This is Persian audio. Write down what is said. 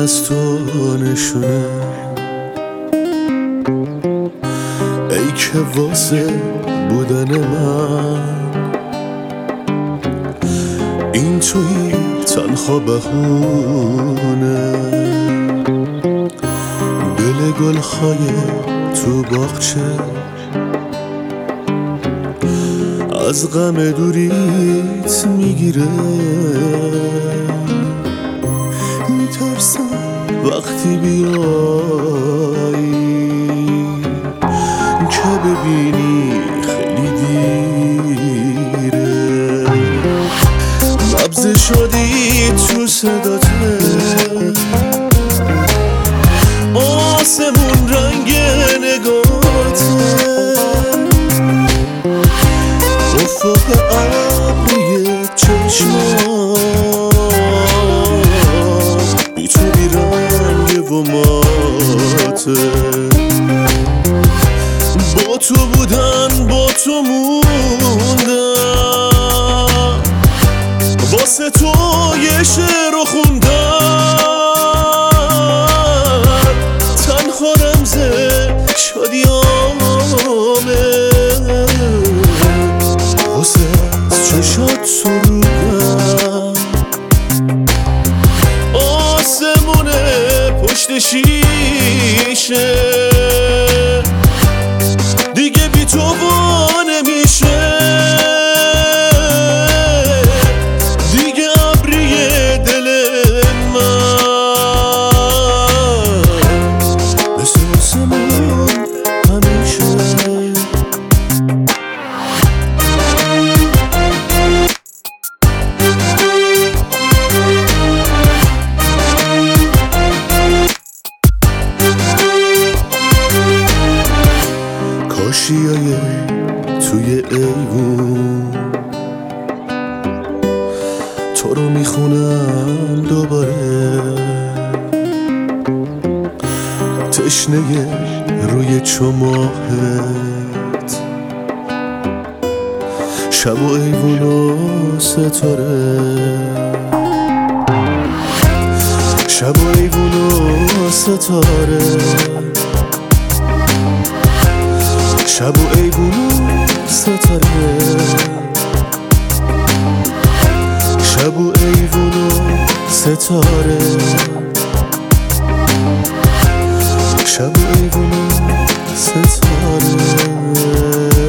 از تو نشونه، ای که واسه بودن من این توی تنها بهونه. دل گل‌های تو باغچه از غم دوریت میگیره، میترسم وقتی بیایی که ببینی خیلی دیره. نبض شدی تو صداته، آسمون رنگ نگاته، افق ابری چشمات بی تو بی رنگ و ماته. با تو بودن با تو موندم، واسه تو یه شعر رو خوندم، تنها رمز شادیامه، واسه از چشات سرودم. آسمونه پشت شیشه دیگه بی تو وا نمیشه، دیگه ابری دل من مثل آسمون همیشه. کاشیای توی ایوون تو رو میخونم دوباره، تشنه روی چماهت، شب و ایوون و ستاره، شب و ایوون و ستاره، شب و ایوون و ستاره، شب و ایوون و ستاره، شب و ایوون و ستاره.